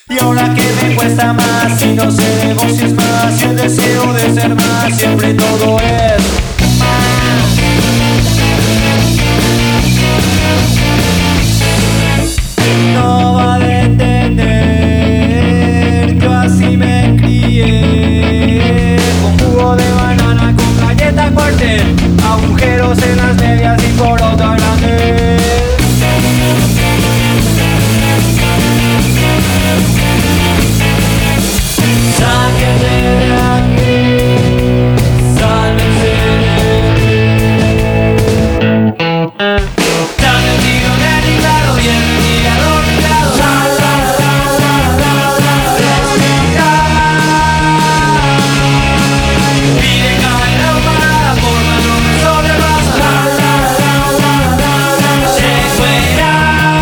Y ahora que me cuesta más, si no sé negocios más, y el deseo de ser más, siempre todo es no va a detener, yo así me crié, con jugo de banana, con galleta cuartel, agujeros en las medias y por otra grande. Sáquenme de aquí, sálvense de mí. Dame un tiro en el teclado y en el hígado picado. La la la la la la la. Respira. Pide cadena humana por mano sobre raza. La la la la la la. Se fuera.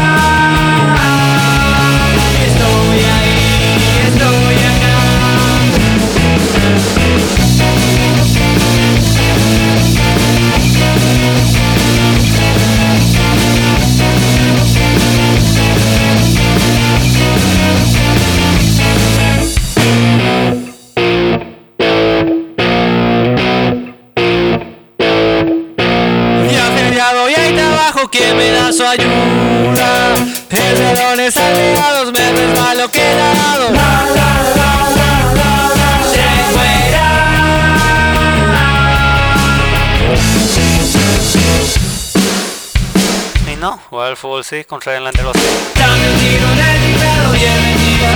Estoy ahí, estoy acá. Ya feriado y hay trabajo, ¿quién me da su ayuda? El melón es aliados, me resbalo quedado. La la la la la la. Se fuera. Y no, jugar al fútbol sí, contra el delantero sí. Dame un tiro en el teclado y en el